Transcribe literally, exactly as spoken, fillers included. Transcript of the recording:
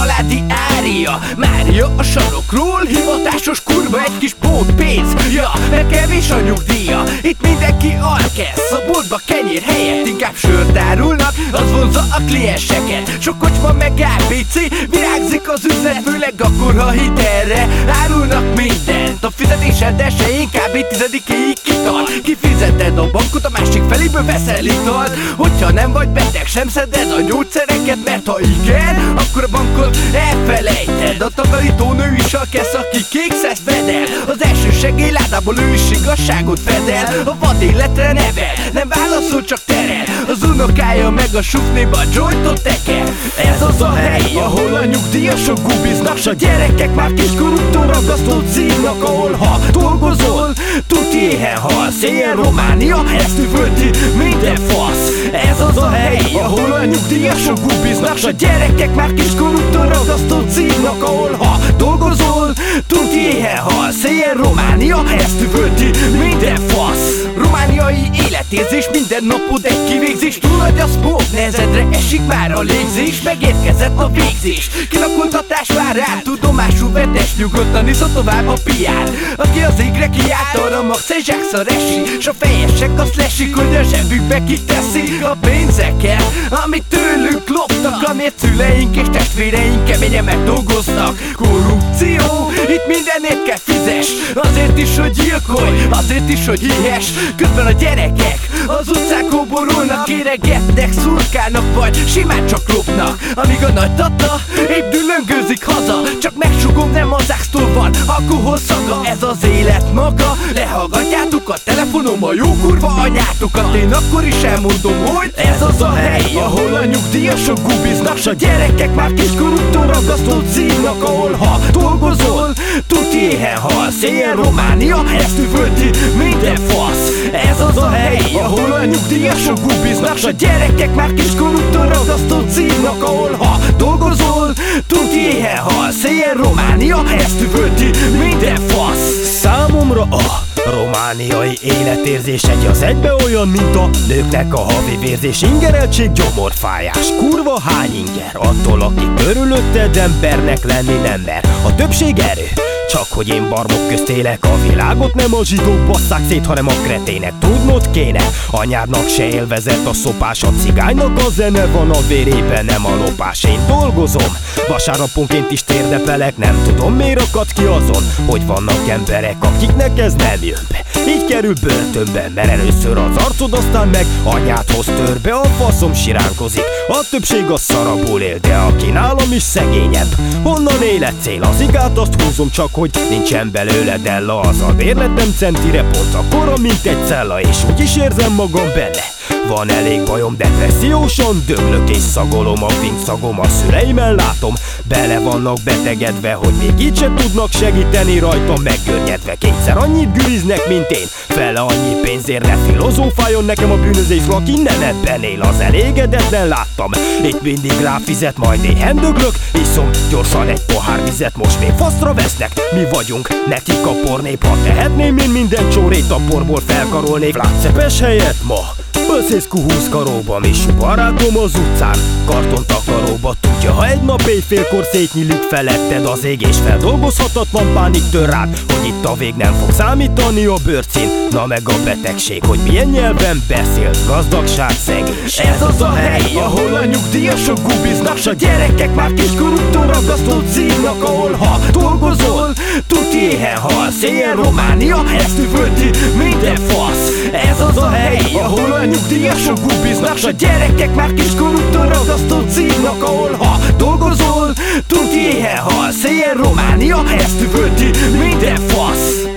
családi ária. Mária a sarokról, hivatásos kurva, egy kis pótpénz, ja, mert kevés a nyugdíja. Itt mindenki alkesz, a boltba kenyér helyett inkább sört árulnak, az vonzza a klienseket. Sok kocsma meg á bé cé, virágzik az üzlet, főleg akkor, ha hitelre árulnak mindent. A fizetésed esején kb. Tizedikéig kitart. Kifizeted a bankot, a másik feléből veszel italt. Hogyha nem vagy beteg, sem szeded a gyógyszereket, mert ha igen, akkor a bankot elfelejted. A takarítónő is a kesz, aki kékszesz vedel. Az első segélyládából ő is igazságot fedel. A vad életre nevel, nem válaszol, csak terel. Az unokája meg a sufnéba a jointot teker. Ez az a hely, ahol a nyugdíjasok gubiznak, s a gyerekek már kiskorútól ragasztót szívnak. Ahol ha dolgozol, tuti éhen halsz. Éjjel Románia, ezt üvölti minden fasz. Ez az a hely, ahol a nyugdíjasok gubiznak, s a gyerekek már kiskorútól ragasztót szívnak. Ahol ha dolgozol, tuti éhen halsz. Éjjel Románia, ezt üvölti minden fasz. Romániai életérzés, minden napod egy kivégzés. Túl nagy a smoke, nehezedre esik már a légzés. Megérkezett a végzés, kilakoltatás vár rá. Tudomásul vedes, nyugodtan iszol tovább a piár. Aki az égre kiállt, arra max egy zsákszor esik, s a fejesek azt lesik, hogy a zsebükbe kiteszi a pénzeket, amit tőlük loptak, amiért szüleink és testvéreink keményen megdolgoztak. Korrupció, itt mindenért kell fizes, azért is, hogy gyilkolj, azért is, hogy híhes. Közben a gyerekek az utcákon borulnak, kéregetnek, szurkálnak, vagy simán csak lopnak. Amíg a nagy tata épp dülöngőzik haza, csak megsugom, nem az áxtól van alkohol szaga. Ez az élet maga, lehallgatjátok a telefonom a jó kurva anyátokat. Én akkor is elmondom, hogy ez az a hely, ahol a nyugdíjasok gubiznak, s a gyerekek már kiskorútól ragasztót szívnak. Ahol ha dolgozol, tuti éhen halsz. Éjjel Románia, ezt üvölti minden fasz. Ez az a hely, ahol a nyugdíjasok gubiznak, s a gyerekek már kiskorútól ragasztót szívnak. Ahol ha dolgozol, tuti éhen halsz. Éjjel Románia, ezt üvölti minden fasz. Számomra a romániai életérzés egy az egybe olyan, mint a nőknek a havi vérzés. Ingereltség, gyomorfájás, kurva hány inger attól, aki körülötted embernek lenni nem mer. A többség erő, csak hogy én barmok közt élek. A világot nem a zsidók basszák szét, hanem a kretének. Tudnod kéne, anyádnak se élvezett a szopás. A cigánynak a zene van a vérében, nem a lopás. Én dolgozom, vasárnaponként is térdepelek. Nem tudom, miért akad ki azon, hogy vannak emberek, akiknek ez nem jön be. Így kerül börtönbe, mert először az arcod, aztán meg anyádhoz tör be. A faszom siránkozik, a többség a szarabul él, de aki nálam is szegényebb, honnan élet cél? Az igát azt húzom, csak hogy nincsen belőle della. Az a bérletem centire pont akkora, mint egy cella, és úgy is érzem magam benne. Van elég bajom, depressziósan döglök és szagolom. A finkszagom a szüleimen látom, bele vannak betegedve, hogy még így se tudnak segíteni rajtam. Meggörnyedve kétszer annyit güriznek, mint én, fele annyi pénzért ne filozófáljon nekem a bűnözés. Aki nem ebben él, az elégedetlen láttam. Itt mindig ráfizet, majd éhen döglök, iszom gyorsan egy pohár vizet. Most még faszra vesznek, mi vagyunk nekik a pornép. Ha tehetném, én minden csórét a porból felkarolnék. Látszepes helyett ma Böszészkú húsz karóba, és barátom az utcán kartontakaróba. Tudja, ha egy nap éjfélkor szétnyílik feletted az ég, és feldolgozhatatlan pánik tör rád, hogy itt a vég nem fog számítani a bőrcín. Na meg a betegség, hogy milyen nyelven beszélt, gazdagság, szegénység. Ez az a hely, ahol a nyugdíjasok gubiznak, s a gyerekek már kiskorútól ragasztót szívnak. Ahol ha dolgozol, tuti éhen halsz. Éjjel Románia, ezt üvölti minden fasz. Ez az a hely, ahol a nyugdíjasok gubiznak, s a gyerekek már kiskorútól ragasztót szívnak. Ahol ha dolgozol, tuti éhen halsz. Éjjel Románia, ezt üvölti minden fasz.